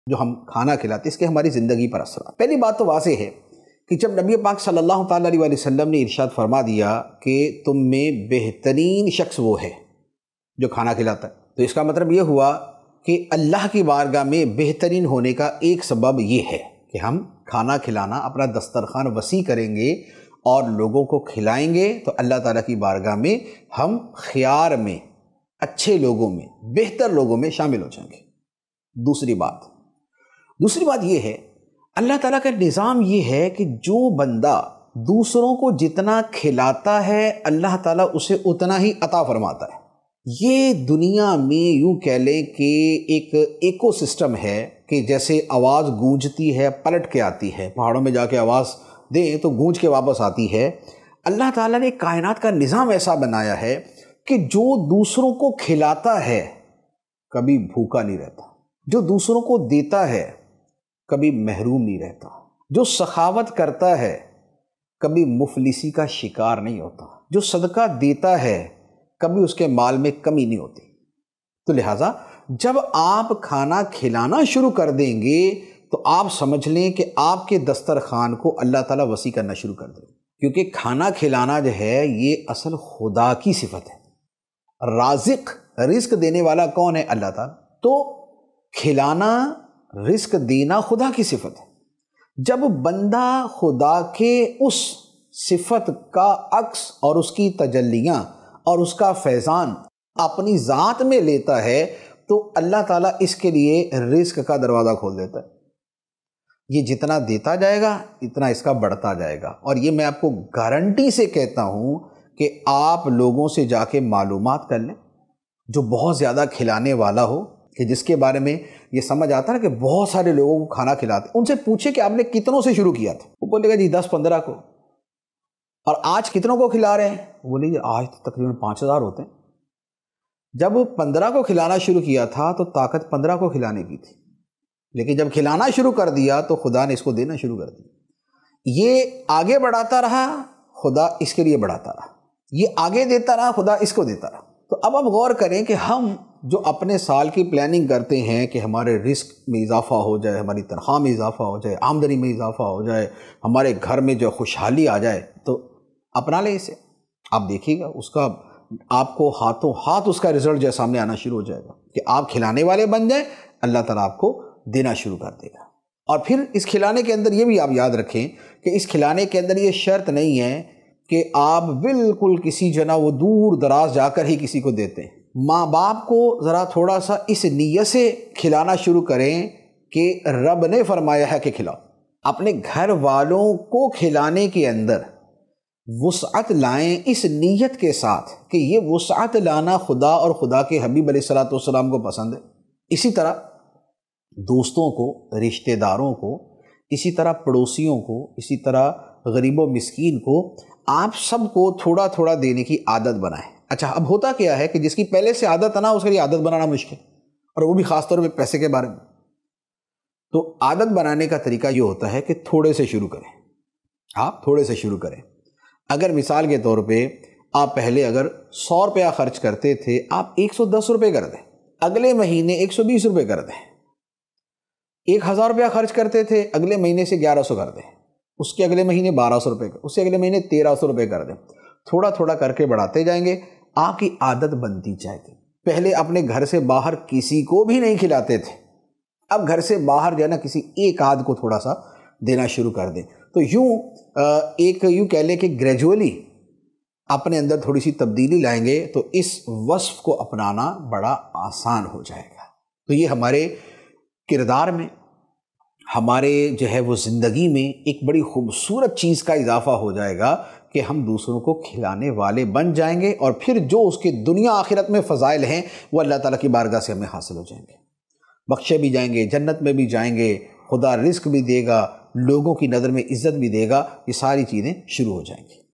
جو ہم کھانا کھلاتے اس کے ہماری زندگی پر اثرات۔ پہلی بات تو واضح ہے کہ جب نبی پاک صلی اللہ تعالیٰ علیہ وسلم نے ارشاد فرما دیا کہ تم میں بہترین شخص وہ ہے جو کھانا کھلاتا ہے، تو اس کا مطلب یہ ہوا کہ اللہ کی بارگاہ میں بہترین ہونے کا ایک سبب یہ ہے کہ ہم کھانا کھلانا، اپنا دسترخوان وسیع کریں گے اور لوگوں کو کھلائیں گے تو اللہ تعالیٰ کی بارگاہ میں ہم خیار میں، اچھے لوگوں میں، بہتر لوگوں میں شامل ہو جائیں گے۔ دوسری بات یہ ہے، اللہ تعالیٰ کا نظام یہ ہے کہ جو بندہ دوسروں کو جتنا کھلاتا ہے اللہ تعالیٰ اسے اتنا ہی عطا فرماتا ہے۔ یہ دنیا میں یوں کہہ لیں کہ ایک ایکو سسٹم ہے کہ جیسے آواز گونجتی ہے پلٹ کے آتی ہے، پہاڑوں میں جا کے آواز دیں تو گونج کے واپس آتی ہے۔ اللہ تعالیٰ نے کائنات کا نظام ایسا بنایا ہے کہ جو دوسروں کو کھلاتا ہے کبھی بھوکا نہیں رہتا، جو دوسروں کو دیتا ہے کبھی محروم نہیں رہتا، جو سخاوت کرتا ہے کبھی مفلسی کا شکار نہیں ہوتا، جو صدقہ دیتا ہے کبھی اس کے مال میں کمی نہیں ہوتی۔ تو لہٰذا جب آپ کھانا کھلانا شروع کر دیں گے تو آپ سمجھ لیں کہ آپ کے دسترخوان کو اللہ تعالیٰ وسیع کرنا شروع کر دیں، کیونکہ کھانا کھلانا جو ہے یہ اصل خدا کی صفت ہے۔ رازق، رزق دینے والا کون ہے؟ اللہ تعالیٰ۔ تو کھلانا، رزق دینا خدا کی صفت ہے۔ جب بندہ خدا کے اس صفت کا عکس اور اس کی تجلیاں اور اس کا فیضان اپنی ذات میں لیتا ہے تو اللہ تعالیٰ اس کے لیے رزق کا دروازہ کھول دیتا ہے۔ یہ جتنا دیتا جائے گا اتنا اس کا بڑھتا جائے گا، اور یہ میں آپ کو گارنٹی سے کہتا ہوں کہ آپ لوگوں سے جا کے معلومات کر لیں جو بہت زیادہ کھلانے والا ہو، کہ جس کے بارے میں یہ سمجھ آتا ہے نا کہ بہت سارے لوگوں کو کھانا کھلاتے، ان سے پوچھے کہ آپ نے کتنوں سے شروع کیا تھا؟ وہ بولے گا جی 10-15 کو۔ اور آج کتنوں کو کھلا رہے ہیں؟ وہ بولے جی آج تو تقریباً 5000 ہوتے ہیں۔ جب 15 کو کھلانا شروع کیا تھا تو طاقت 15 کو کھلانے کی تھی، لیکن جب کھلانا شروع کر دیا تو خدا نے اس کو دینا شروع کر دیا۔ یہ آگے بڑھاتا رہا، خدا اس کے لیے بڑھاتا رہا، یہ آگے دیتا رہا، خدا اس کو دیتا رہا۔ تو اب آپ غور کریں کہ ہم جو اپنے سال کی پلاننگ کرتے ہیں کہ ہمارے رزق میں اضافہ ہو جائے، ہماری تنخواہ میں اضافہ ہو جائے، آمدنی میں اضافہ ہو جائے، ہمارے گھر میں جو خوشحالی آ جائے، تو اپنا لیں اسے، آپ دیکھیے گا اس کا آپ کو ہاتھوں ہاتھ اس کا رزلٹ جو سامنے آنا شروع ہو جائے گا کہ آپ کھلانے والے بن جائیں، اللہ تعالیٰ آپ کو دینا شروع کر دے گا۔ اور پھر اس کھلانے کے اندر یہ بھی آپ یاد رکھیں کہ اس کھلانے کے اندر یہ شرط نہیں ہے کہ آپ بالکل کسی وہ دور دراز جا کر ہی کسی کو دیتے ہیں۔ ماں باپ کو ذرا تھوڑا سا اس نیت سے کھلانا شروع کریں کہ رب نے فرمایا ہے کہ کھلاؤ۔ اپنے گھر والوں کو کھلانے کے اندر وسعت لائیں اس نیت کے ساتھ کہ یہ وسعت لانا خدا اور خدا کے حبیب علیہ الصلوۃ والسلام کو پسند ہے۔ اسی طرح دوستوں کو، رشتہ داروں کو، اسی طرح پڑوسیوں کو، اسی طرح غریب و مسکین کو، آپ سب کو تھوڑا تھوڑا دینے کی عادت بنائیں۔ اچھا، اب ہوتا کیا ہے کہ جس کی پہلے سے عادت ہے نا اس کے لیے عادت بنانا مشکل، اور وہ بھی خاص طور پہ پیسے کے بارے میں۔ تو عادت بنانے کا طریقہ یہ ہوتا ہے کہ تھوڑے سے شروع کریں، آپ تھوڑے سے شروع کریں۔ اگر مثال کے طور پہ آپ پہلے اگر 100 روپیہ خرچ کرتے تھے، آپ 110 روپے کر دیں، اگلے مہینے 120 روپے کر دیں۔ 1000 روپیہ خرچ کرتے تھے، اگلے مہینے سے 1100 کر دیں، اس کے اگلے مہینے 1200 روپے، اس سے اگلے مہینے 1300 روپے کر دیں۔ تھوڑا تھوڑا کر کے بڑھاتے جائیں گے، آپ کی عادت بنتی جائے گی۔ پہلے اپنے گھر سے باہر کسی کو بھی نہیں کھلاتے تھے، اب گھر سے باہر جو ہے نا کسی ایک آدھ کو تھوڑا سا دینا شروع کر دیں۔ تو یوں کہہ لیں کہ گریجولی اپنے اندر تھوڑی سی تبدیلی لائیں گے تو اس وصف کو اپنانا بڑا آسان ہو جائے گا۔ تو یہ ہمارے کردار میں، ہمارے جو ہے وہ زندگی میں ایک بڑی خوبصورت چیز کا اضافہ ہو جائے گا کہ ہم دوسروں کو کھلانے والے بن جائیں گے، اور پھر جو اس کے دنیا آخرت میں فضائل ہیں وہ اللہ تعالیٰ کی بارگاہ سے ہمیں حاصل ہو جائیں گے، بخشے بھی جائیں گے، جنت میں بھی جائیں گے، خدا رزق بھی دے گا، لوگوں کی نظر میں عزت بھی دے گا، یہ ساری چیزیں شروع ہو جائیں گی۔